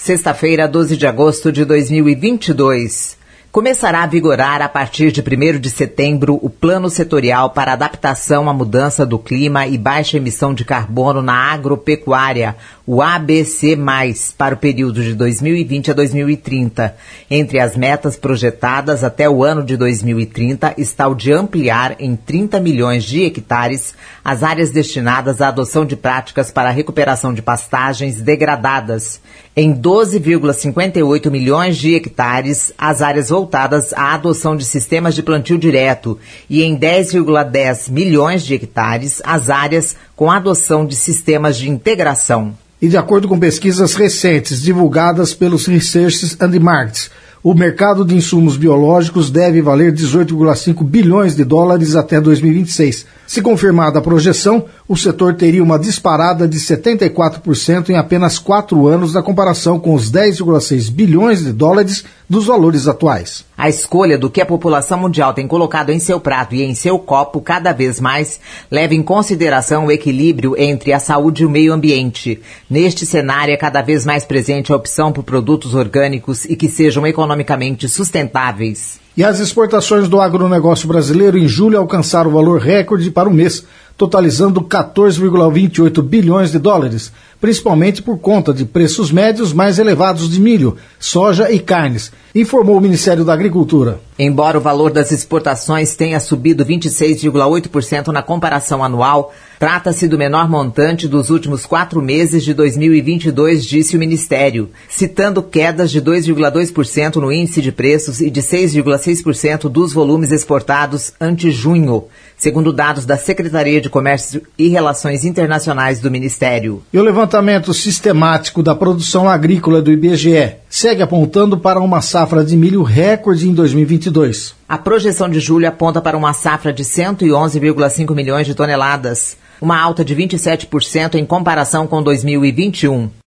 Sexta-feira, 12 de agosto de 2022. Começará a vigorar a partir de 1º de setembro o Plano Setorial para Adaptação à Mudança do Clima e Baixa Emissão de Carbono na Agropecuária, o ABC+, para o período de 2020 a 2030. Entre as metas projetadas até o ano de 2030 está o de ampliar em 30 milhões de hectares as áreas destinadas à adoção de práticas para a recuperação de pastagens degradadas. Em 12,58 milhões de hectares, as áreas voltadas à adoção de sistemas de plantio direto e em 10,10 milhões de hectares, as áreas com adoção de sistemas de integração. E de acordo com pesquisas recentes divulgadas pelos Research and Markets, o mercado de insumos biológicos deve valer 18,5 bilhões de dólares até 2026. Se confirmada a projeção, o setor teria uma disparada de 74% em apenas 4 anos na comparação com os 10,6 bilhões de dólares dos valores atuais. A escolha do que a população mundial tem colocado em seu prato e em seu copo cada vez mais leva em consideração o equilíbrio entre a saúde e o meio ambiente. Neste cenário é cada vez mais presente a opção por produtos orgânicos e que sejam economicamente sustentáveis. E as exportações do agronegócio brasileiro em julho alcançaram o valor recorde para o mês, totalizando 14,28 bilhões de dólares, principalmente por conta de preços médios mais elevados de milho, soja e carnes, informou o Ministério da Agricultura. Embora o valor das exportações tenha subido 26,8% na comparação anual, trata-se do menor montante dos últimos 4 meses de 2022, disse o Ministério, citando quedas de 2,2% no índice de preços e de 6,6% dos volumes exportados ante junho, segundo dados da Secretaria de Comércio e Relações Internacionais do Ministério. E o levantamento sistemático da produção agrícola do IBGE segue apontando para uma safra de milho recorde em 2022. A projeção de julho aponta para uma safra de 111,5 milhões de toneladas, uma alta de 27% em comparação com 2021.